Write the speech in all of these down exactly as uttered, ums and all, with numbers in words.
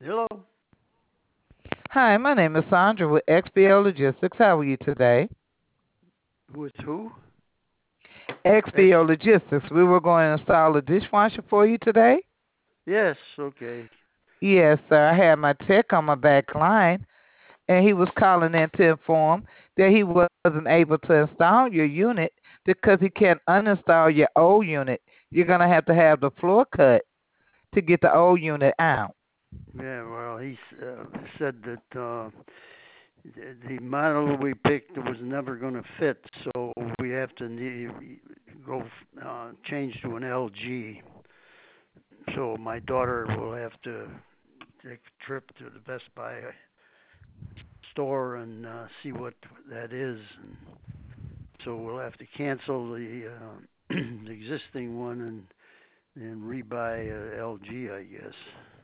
Hello. Hi, my name is Sandra with X B O Logistics. How are you today? With who? X. X B O Logistics. We were going to install a dishwasher for you today. Yes. Okay. Yes, sir. I had my tech on my back line, and he was calling in to inform that he wasn't able to install your unit because he can't uninstall your old unit. You're going to have to have the floor cut to get the old unit out. Yeah. Well, he uh, said that uh, the the model we picked was never going to fit, so we have to need, go uh, change to an L G. So my daughter will have to take a trip to the Best Buy store and uh, see what that is. And so we'll have to cancel the, uh, the existing one and and rebuy a L G, I guess.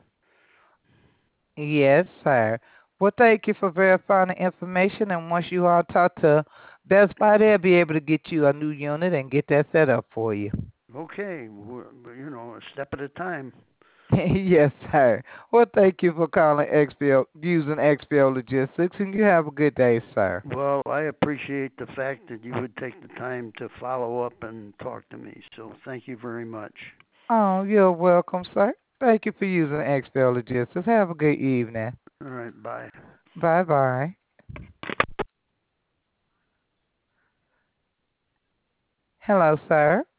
Yes, sir. Well, thank you for verifying the information. And once you all talk to Best Buy, they'll be able to get you a new unit and get that set up for you. Okay, you know, a step at a time. Yes, sir. Well, thank you for calling X P O, using X P O Logistics, and you have a good day, sir. Well, I appreciate the fact that you would take the time to follow up and talk to me. So thank you very much. Oh, you're welcome, sir. Thank you for using X P O Logistics. Have a good evening. All right, bye. Bye bye. Hello, sir.